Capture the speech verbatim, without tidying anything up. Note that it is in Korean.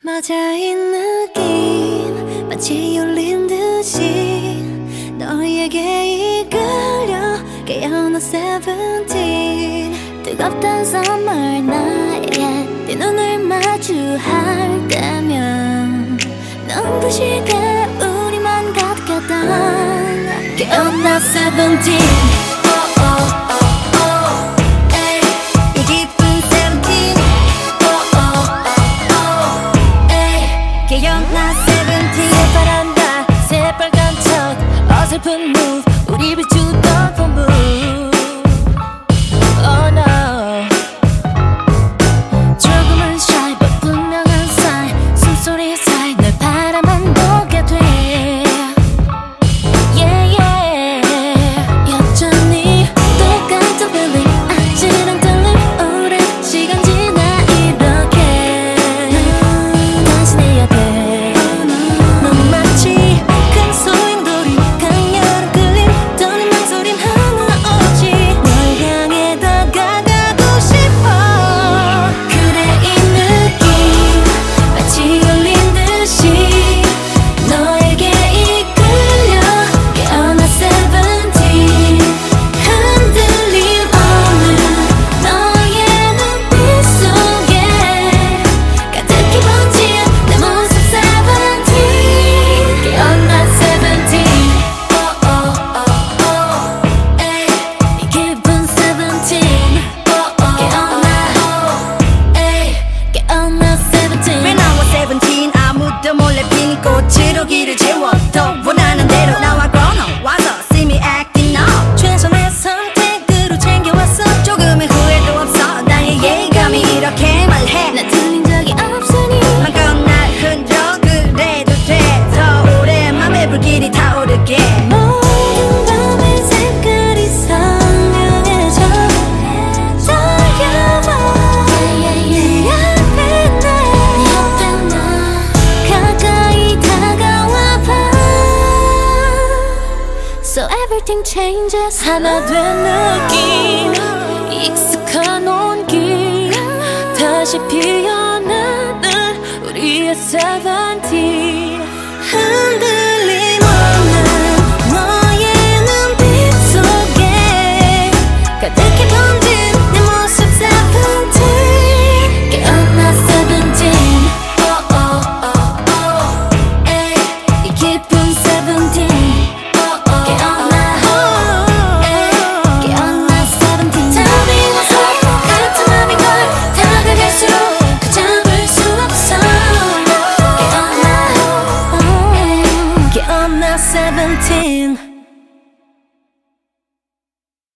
맞아인 느낌 마치 울린 듯이 너에게 이끌려 깨어나 세븐틴 뜨겁던 summer night 네 눈을 마주할 때면 눈부시게 우리만 가득했던 깨어나 세븐틴 깨어나 세븐틴 새파란다 새빨간 첫 어설픈 move 우리 비추던 본 move Oh no 조금은 shy but 분명한 sign 숨소리 사이 널 바라만 보게 돼 Yeah yeah 여전히 똑같은 feeling 아찔한 떨림 오랜 시간 지나 이렇게 다시 내 옆에 꽃으로 길을 채워 더 원하는 대로 나와 걸어와서 see me acting up 최선의 선택으로 챙겨왔어 조금의 후회도 없어 나의 예감이 이렇게 말해 난 틀린 적이 없으니 마음껏 날 흔들어 그래도 돼 더 오래 맘에 불길이 타오르게 모든 밤의 색깔이 선명해져 떨려봐 네 앞에 나 가까이 So everything changes 하나 된 느낌 익숙한 온기 다시 피어나는 우리의 seventeen 흔들림 없는 너의 눈빛 속에 가득히 번진 내 모습 seventeen 깨어나 seventeen oh oh oh oh 에이 이 기쁜 seventeen seventeen